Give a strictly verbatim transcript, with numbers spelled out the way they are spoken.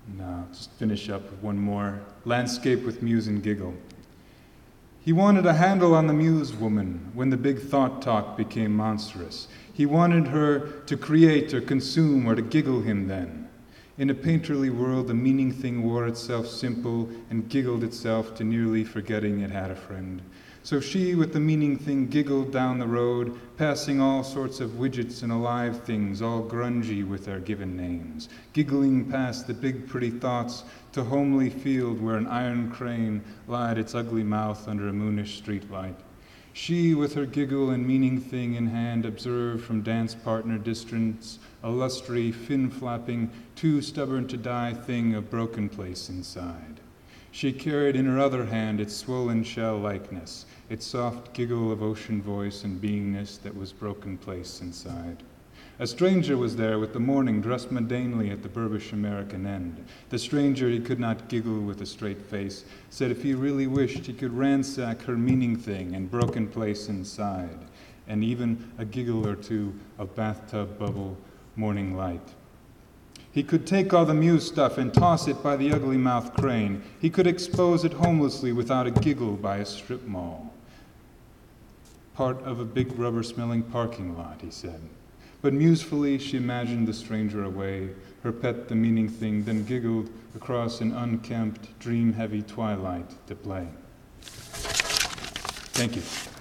And uh, just finish up with one more. Landscape with Muse and Giggle. He wanted a handle on the Muse woman when the big thought talk became monstrous. He wanted her to create or consume or to giggle him then. In a painterly world, the meaning thing wore itself simple and giggled itself to nearly forgetting it had a friend. So she, with the meaning thing, giggled down the road, passing all sorts of widgets and alive things, all grungy with their given names, giggling past the big pretty thoughts to homely field where an iron crane lied its ugly mouth under a moonish streetlight. She, with her giggle and meaning thing in hand, observed from dance partner distance a lustry, fin-flapping, too stubborn to die thing of broken place inside. She carried in her other hand its swollen shell likeness, its soft giggle of ocean voice and beingness that was broken place inside. A stranger was there with the morning dressed mundanely at the Burbish American end. The stranger, he could not giggle with a straight face, said if he really wished he could ransack her meaning thing and broken place inside, and even a giggle or two of bathtub bubble morning light. He could take all the Muse stuff and toss it by the ugly-mouthed crane. He could expose it homelessly without a giggle by a strip mall. Part of a big rubber-smelling parking lot, he said. But musefully she imagined the stranger away, her pet the meaning thing, then giggled across an unkempt, dream-heavy twilight to play. Thank you.